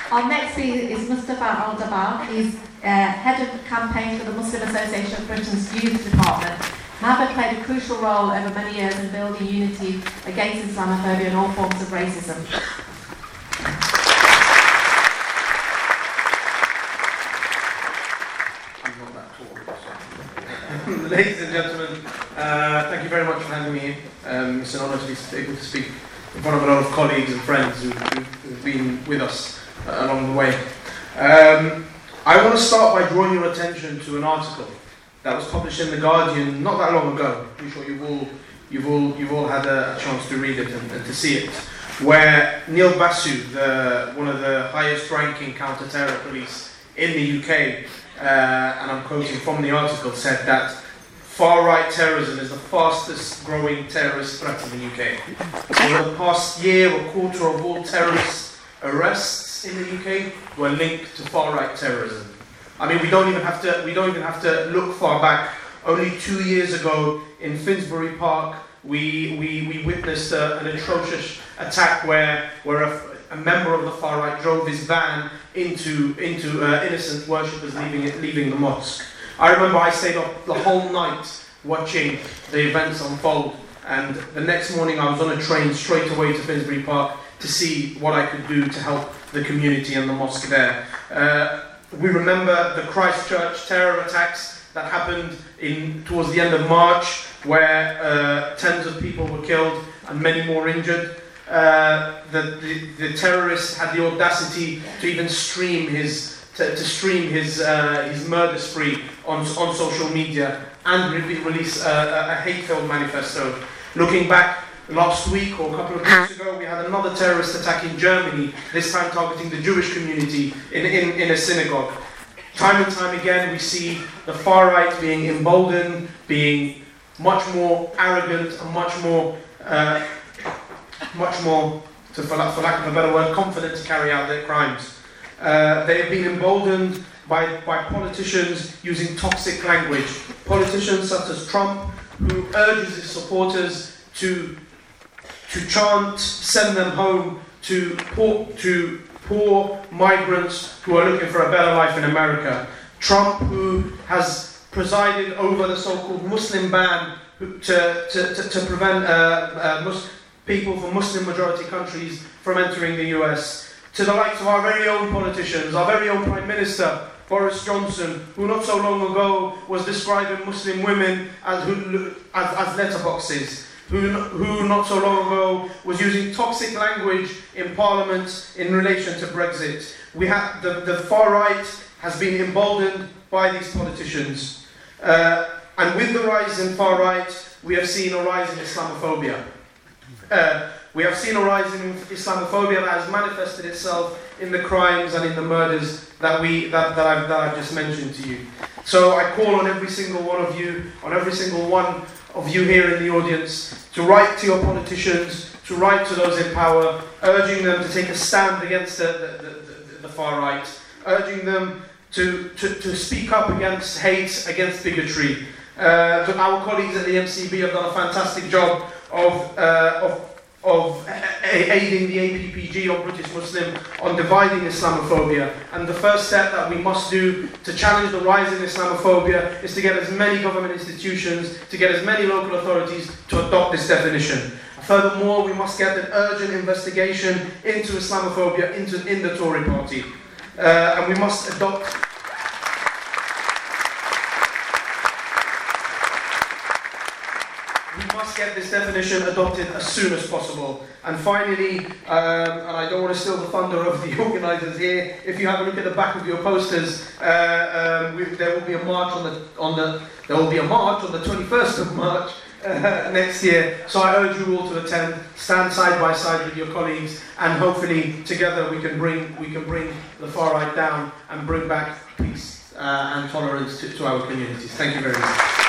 Our next speaker is Mustafa Al-Dabar. He's head of campaign for the Muslim Association of Britain's Youth Department. Mahbub played a crucial role over many years in building unity against Islamophobia and all forms of racism. Ladies and gentlemen, thank you very much for having me here. It's an honour to be able to speak in front of a lot of colleagues and friends who've been with us along the way. I want to start by drawing your attention to an article that was published in The Guardian not that long ago. I'm sure you've all had a chance to read it and to see it, where Neil Basu, one of the highest-ranking counter-terror police in the UK, and I'm quoting from the article, said that far-right terrorism is the fastest-growing terrorist threat in the UK. Over the past year, a quarter of all terrorist arrests in the UK were linked to far-right terrorism. I mean, we don't even have to look far back. Only 2 years ago in Finsbury Park, we witnessed an atrocious attack where a member of the far right drove his van into innocent worshippers leaving the mosque. I remember I stayed up the whole night watching the events unfold, and the next morning I was on a train straight away to Finsbury Park to see what I could do to help the community and the mosque there. We remember the Christchurch terror attacks that happened towards the end of March, where tens of people were killed and many more injured. The terrorist had the audacity to even stream his murder spree on social media and release a hate-filled manifesto. Looking back last week or a couple of weeks ago, we had another terrorist attack in Germany, this time targeting the Jewish community in a synagogue. Time and time again, we see the far right being emboldened, being much more arrogant and much more, for lack of a better word, confident to carry out their crimes. They have been emboldened by politicians using toxic language. Politicians such as Trump, who urges his supporters to chant, send them home, to poor migrants who are looking for a better life in America. Trump, who has presided over the so-called Muslim ban to prevent people from Muslim-majority countries from entering the US. To the likes of our very own politicians, our very own Prime Minister, Boris Johnson, who not so long ago was describing Muslim women as letterboxes, who not so long ago was using toxic language in Parliament in relation to Brexit. We have the far right has been emboldened by these politicians. And with the rise in far right, we have seen a rise in Islamophobia. We have seen a rise in Islamophobia that has manifested itself in the crimes and in the murders that I've just mentioned to you. So I call on every single one of you here in the audience to write to your politicians, to write to those in power, urging them to take a stand against the far right, urging them to speak up against hate, against bigotry. Our colleagues at the MCB have done a fantastic job of aiding the APPG or British Muslim on dividing Islamophobia. And the first step that we must do to challenge the rise in Islamophobia is to get as many government institutions, to get as many local authorities to adopt this definition. Furthermore, we must get an urgent investigation into Islamophobia in the Tory party. And we must adopt... We must get this definition adopted as soon as possible. And finally, and I don't want to steal the thunder of the organisers here, if you have a look at the back of your posters, there will be a march on the 21st of March next year. So I urge you all to attend, stand side by side with your colleagues, and hopefully together we can bring the far right down and bring back peace and tolerance to our communities. Thank you very much.